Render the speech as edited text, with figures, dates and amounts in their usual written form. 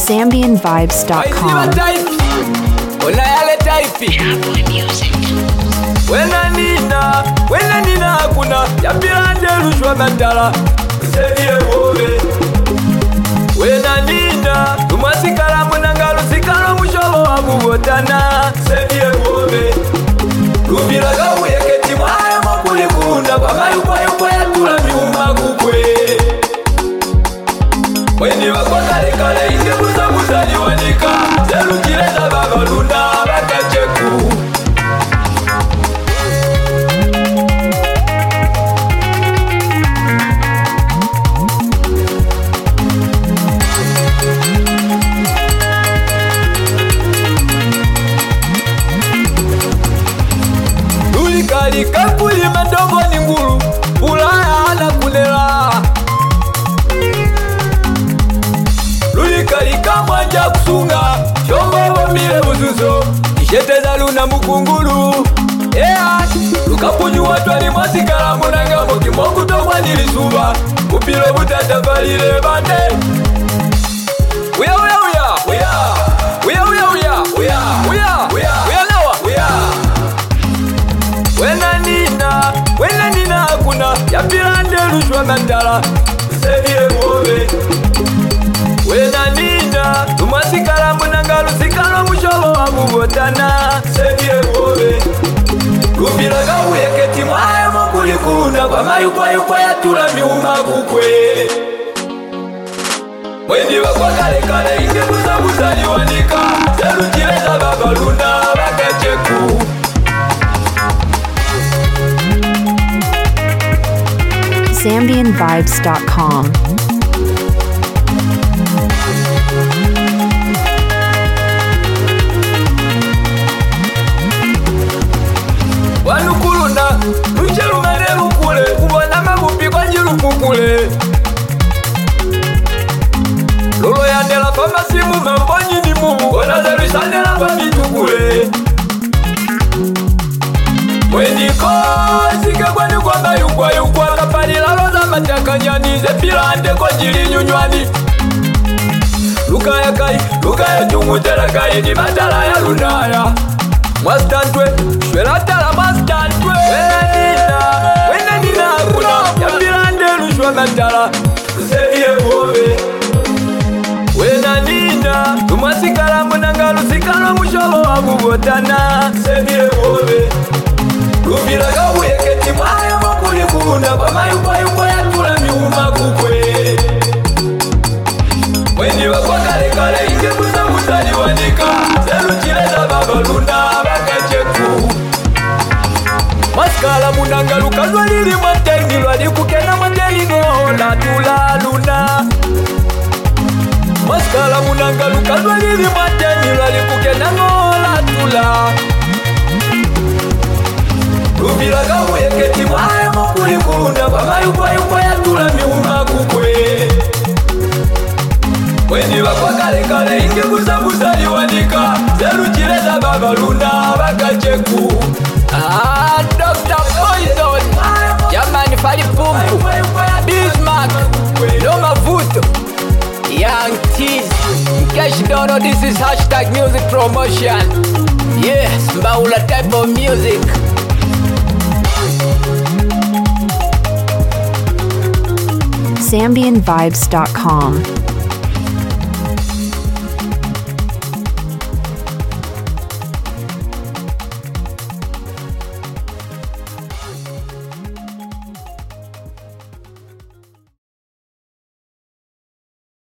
ZambianVibes.com. Wena nina hakuna ya pilande rushwa mandala Seviye wobe Wena nina Tumasikala munangalo sikalo mushobo wa mugotana Seviye wobe Rubila gawu yeketi mwaya mwakuli kunda Kwa mayukwa ya tula miuma kukwe Weni wakwa kale kale inge buza niwanika Zelu kileza baba luna bakacheku Kakuli mandongo ni ngulu Ulaya ana kunela Lulikalika mwanja kusunga Shombo wamile uzuzo Kisheteza luna mukungulu Lukapunyu watu wali mwasikala munanga Moki mwoku tokwa nilisuba Upilo butata valile bande Uya Wena nina hakuna ya pilande rushwa mandala Seviye wobe Wena nina Tumasikala munangalo sikalo mushobo wa mugotana Seviye wobe Rubila gawu yeketi mwaya mwakuli kunda Kwa mayukwa ya tula miuma kukwe Mweni wakwa kale kale inge buza niwanika Zelu kileza baba luna bakacheku ZambianVibes.com. Wanukuluna, luchelu manelu kule Kubona mabupi kwa njilu kukule Lolo yandela pa masimu membonyi ni mumu Kona zelu sandela pa mitu kule Mweniko sike kwani kwamba yukwa Kapali lalo za matakanyani Zepilande kwa jili nyunywani Luka ya chungu telakayi Ni matala ya lunaya Mwastantwe, shwela tala mwastantwe Wena nina hakuna ya pilande rushwa matala Seviye wobe Wena nina Tumasikala munangalo sikalo mushobo wa mugotana Seviye wobe Rubila gawu yeketi mwaya mwakuli kunda Kwa mayukwa ya tula miuma kukwe Mweni wakwa kale kale inge buza niwanika Zelu kileza baba luna bakacheku Maskala munangalu kazwa lili mwantengi Lwali kukena mwanteli ngola tula luna Maskala munangalu kazwa lili mwantengi Lwali kukena ngola tula Rubila gawu yeketi mwaya mwakuli kunda Kwa mayukwa ya tula miuma kukwe Mweni wakwa kale kale inge buza niwanika Zelu kileza baba luna bakacheku Dr. Poison Jamani Fali Pumpu Bismarck Loma Vuto Young Tease In case you don't know, this is hashtag music promotion. Yes, Mbaula type of music. ZambianVibes.com.